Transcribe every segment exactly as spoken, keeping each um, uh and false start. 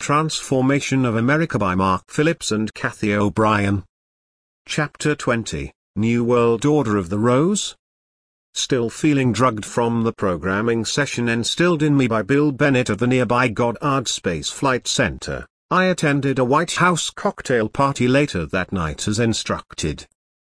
Transformation of America by Mark Phillips and Kathy O'Brien. Chapter twenty, New World Order of the Rose. Still feeling drugged from the programming session instilled in me by Bill Bennett at the nearby Goddard Space Flight Center, I attended a White House cocktail party later that night as instructed.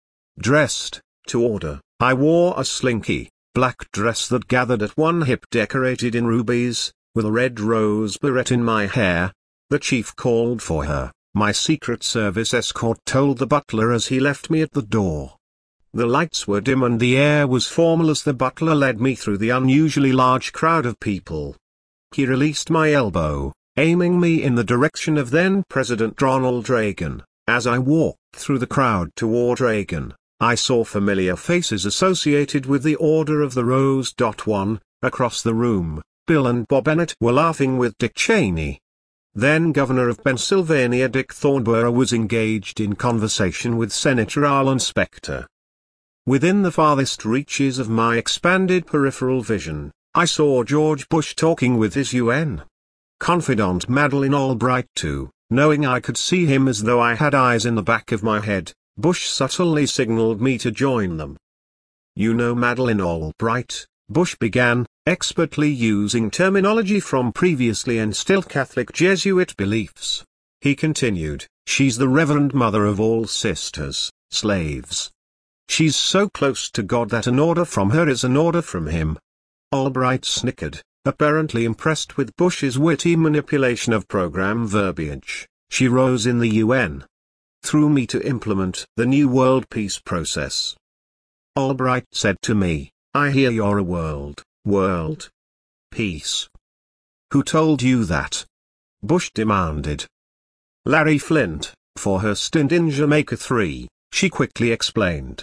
Dressed, to order, I wore a slinky, black dress that gathered at one hip decorated in rubies, with a red rose beret in my hair. The chief called for her, my Secret Service escort told the butler as he left me at the door. The lights were dim and the air was formal as the butler led me through the unusually large crowd of people. He released my elbow, aiming me in the direction of then-President Ronald Reagan. As I walked through the crowd toward Reagan, I saw familiar faces associated with the Order of the Rose. One, across the room, Bill and Bob Bennett were laughing with Dick Cheney. Then Governor of Pennsylvania Dick Thornburgh was engaged in conversation with Senator Arlen Specter. Within the farthest reaches of my expanded peripheral vision, I saw George Bush talking with his U N confidant Madeleine Albright too. Knowing I could see him as though I had eyes in the back of my head, Bush subtly signaled me to join them. "You know Madeleine Albright," Bush began, expertly using terminology from previously instilled Catholic Jesuit beliefs. He continued, "She's the Reverend Mother of all sisters, slaves. She's so close to God that an order from her is an order from him." Albright snickered, apparently impressed with Bush's witty manipulation of program verbiage. "She rose in the U N through me to implement the New World Peace process." Albright said to me, "I hear you're a world, world peace. Who told you that?" Bush demanded. "Larry Flynt, for her stint in Jamaica three, she quickly explained.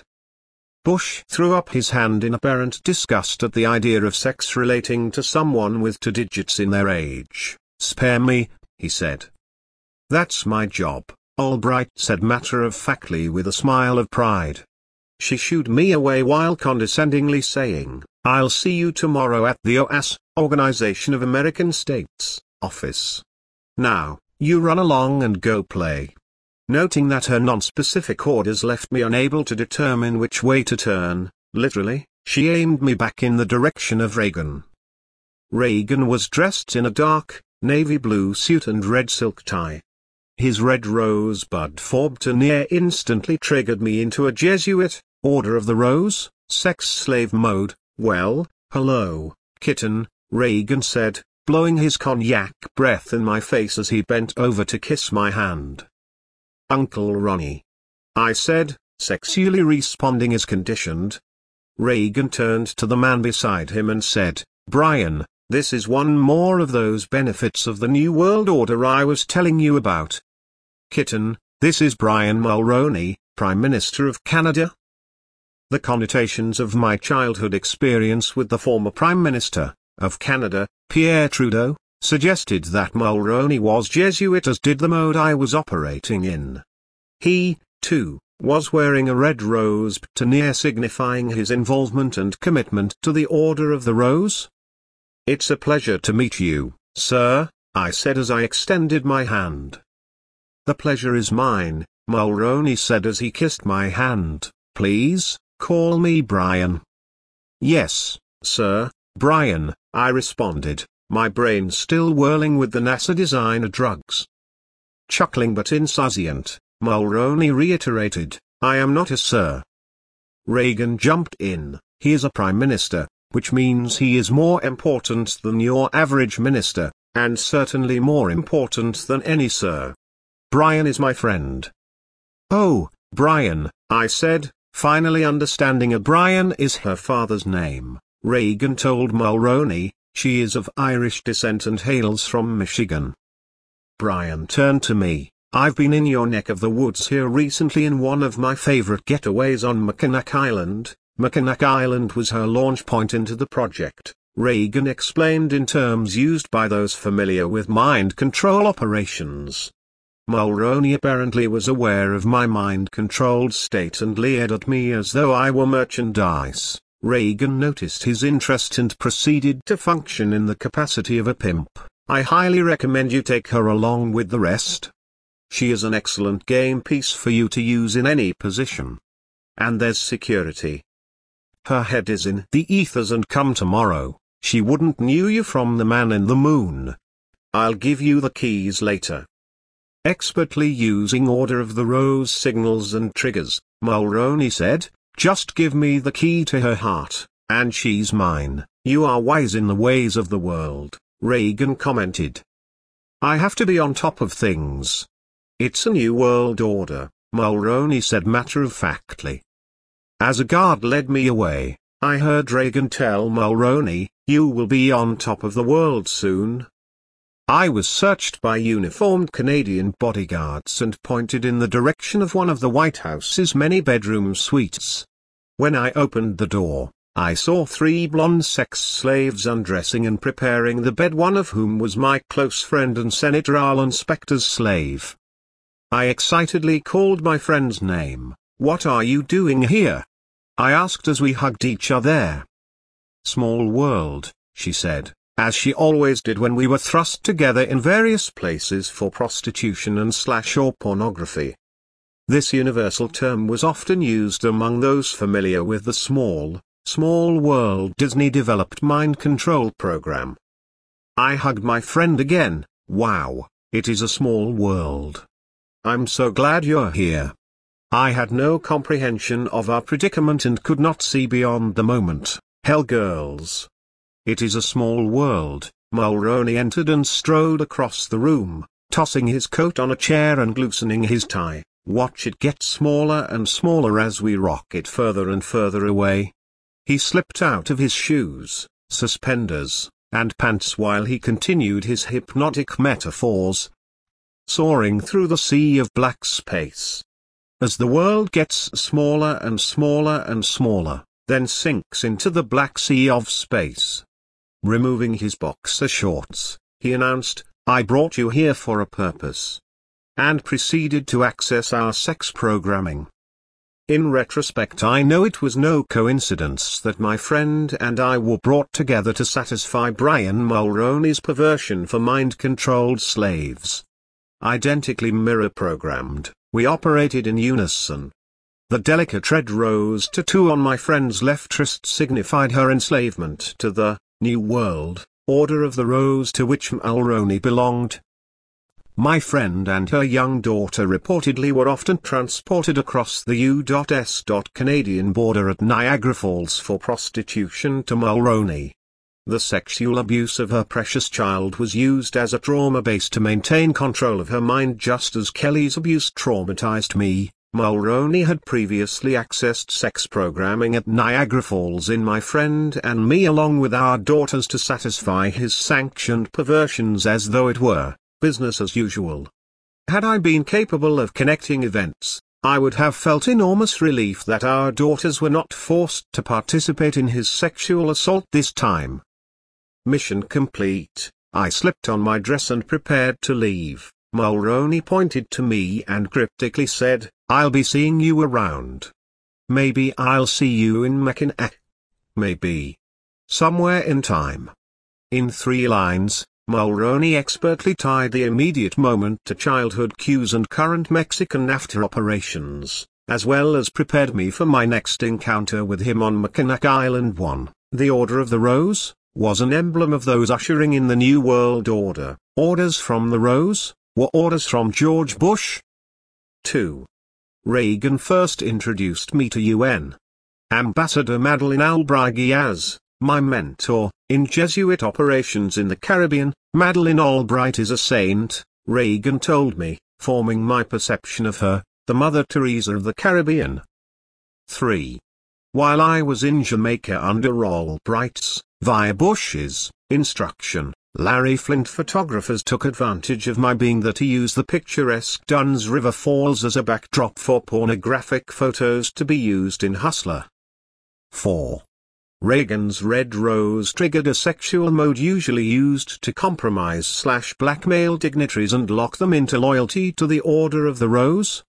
Bush threw up his hand in apparent disgust at the idea of sex relating to someone with two digits in their age. "Spare me," he said. "That's my job," Albright said matter-of-factly with a smile of pride. She shooed me away while condescendingly saying, "I'll see you tomorrow at the O A S, Organization of American States, office. Now, you run along and go play." Noting that her non-specific orders left me unable to determine which way to turn, literally, she aimed me back in the direction of Reagan. Reagan was dressed in a dark, navy blue suit and red silk tie. His red rosebud fob near instantly triggered me into a Jesuit, Order of the Rose, sex-slave mode. "Well, hello, kitten," Reagan said, blowing his cognac breath in my face as he bent over to kiss my hand. "Uncle Ronnie," I said, sexually responding as conditioned. Reagan turned to the man beside him and said, "Brian, this is one more of those benefits of the New World Order I was telling you about. Kitten, this is Brian Mulroney, Prime Minister of Canada." The connotations of my childhood experience with the former Prime Minister of Canada, Pierre Trudeau, suggested that Mulroney was Jesuit, as did the mode I was operating in. He, too, was wearing a red rose boutonniere signifying his involvement and commitment to the Order of the Rose. "It's a pleasure to meet you, sir," I said as I extended my hand. "The pleasure is mine," Mulroney said as he kissed my hand. "Please, call me Brian." "Yes, sir, Brian," I responded, my brain still whirling with the NASA designer drugs. Chuckling but insouciant, Mulroney reiterated, "I am not a sir." Reagan jumped in, "He is a prime minister, which means he is more important than your average minister, and certainly more important than any sir. Brian is my friend." "Oh, Brian," I said, finally understanding a Brian is her father's name. Reagan told Mulroney, "She is of Irish descent and hails from Michigan." Brian turned to me, "I've been in your neck of the woods here recently in one of my favorite getaways on Mackinac Island." Mackinac Island was her launch point into the project, Reagan explained in terms used by those familiar with mind control operations. Mulroney apparently was aware of my mind-controlled state and leered at me as though I were merchandise. Reagan noticed his interest and proceeded to function in the capacity of a pimp. I highly recommend you take her along with the rest. She is an excellent game piece for you to use in any position. And there's security. Her head is in the ethers and come tomorrow, she wouldn't knew you from the man in the moon. I'll give you the keys later. Expertly using Order of the Rose signals and triggers, Mulroney said, just give me the key to her heart, and she's mine. You are wise in the ways of the world, Reagan commented. I have to be on top of things. It's a new world order, Mulroney said matter-of-factly. As a guard led me away, I heard Reagan tell Mulroney, you will be on top of the world soon. I was searched by uniformed Canadian bodyguards and pointed in the direction of one of the White House's many bedroom suites. When I opened the door, I saw three blonde sex slaves undressing and preparing the bed, one of whom was my close friend and Senator Arlen Specter's slave. I excitedly called my friend's name. What are you doing here? I asked as we hugged each other. Small world, she said, as she always did when we were thrust together in various places for prostitution and slash or pornography. This universal term was often used among those familiar with the small, small world Disney-developed mind control program. I hugged my friend again. Wow, it is a small world. I'm so glad you're here. I had no comprehension of our predicament and could not see beyond the moment. Hell girls. It is a small world. Mulroney entered and strode across the room, tossing his coat on a chair and loosening his tie. Watch it get smaller and smaller as we rock it further and further away. He slipped out of his shoes, suspenders, and pants while he continued his hypnotic metaphors. Soaring through the sea of black space. As the world gets smaller and smaller and smaller, then sinks into the black sea of space. Removing his boxer shorts, he announced, I brought you here for a purpose. And proceeded to access our sex programming. In retrospect, I know it was no coincidence that my friend and I were brought together to satisfy Brian Mulroney's perversion for mind-controlled slaves. Identically mirror-programmed, we operated in unison. The delicate red rose tattoo on my friend's left wrist signified her enslavement to the New World Order of the Rose to which Mulroney belonged. My friend and her young daughter reportedly were often transported across the U S Canadian border at Niagara Falls for prostitution to Mulroney. The sexual abuse of her precious child was used as a trauma base to maintain control of her mind, just as Kelly's abuse traumatized me. Mulroney had previously accessed sex programming at Niagara Falls in my friend and me along with our daughters to satisfy his sanctioned perversions as though it were business as usual. Had I been capable of connecting events, I would have felt enormous relief that our daughters were not forced to participate in his sexual assault this time. Mission complete. I slipped on my dress and prepared to leave. Mulroney pointed to me and cryptically said, I'll be seeing you around. Maybe I'll see you in Mackinac. Maybe. Somewhere in time. In three lines, Mulroney expertly tied the immediate moment to childhood cues and current Mexican NAFTA operations, as well as prepared me for my next encounter with him on Mackinac Island. one. The Order of the Rose was an emblem of those ushering in the New World Order. Orders from the Rose were orders from George Bush. two. Reagan first introduced me to U N Ambassador Madeleine Albright as my mentor in Jesuit operations in the Caribbean. Madeleine Albright is a saint, Reagan told me, forming my perception of her, the Mother Teresa of the Caribbean. three. While I was in Jamaica under Albright's, via Bush's, instruction, Larry Flynt photographers took advantage of my being there to use the picturesque Dunn's River Falls as a backdrop for pornographic photos to be used in Hustler. four. Reagan's Red Rose triggered a sexual mode usually used to compromise slash blackmail dignitaries and lock them into loyalty to the Order of the Rose.